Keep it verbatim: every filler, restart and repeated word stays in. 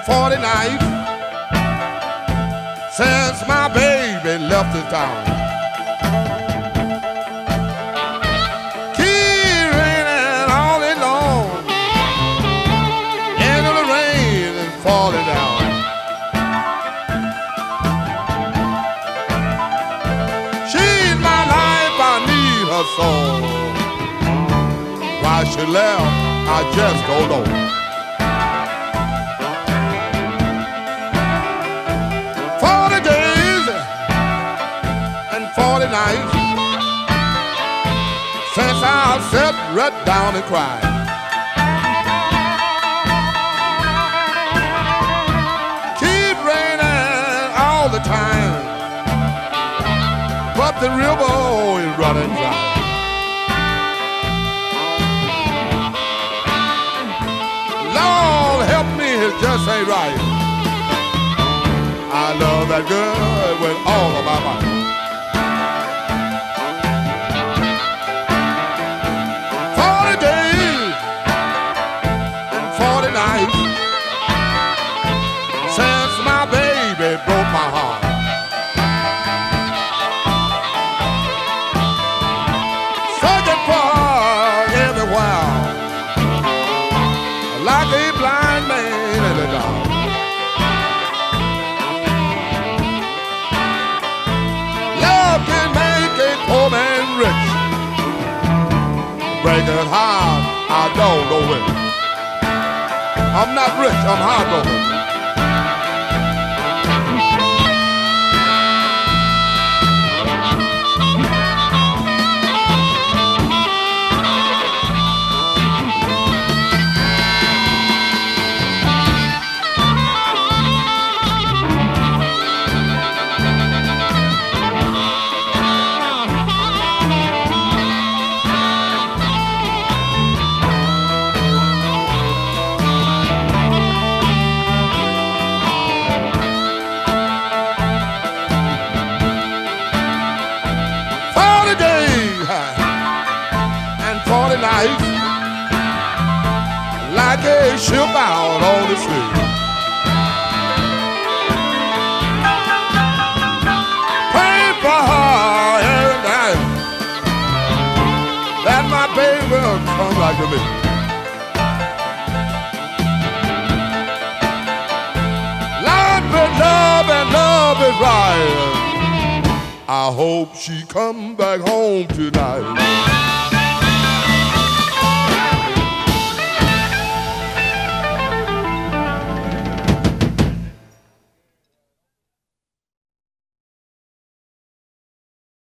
forty nights since my baby left the town. Keep raining all day long, and the rain is falling down. She's my life, I need her so. Why she left, I just don't know. Forty days and forty nights since I sat right down and cried. Keep raining all the time, but the river is running dry. Lord help me, it just ain't right. I love that girl with all of my might. Forty days and forty nights since my baby broke my heart. Searching for her everywhere, like a blind man in the dark. Love can make a poor man rich, break it hard, I don't know it. I'm not rich, I'm heartbroken. Forty nights, like a ship out on the sea. Pray for her every night, that my baby will come back to me. Love is love and love is right. I hope she come back home tonight.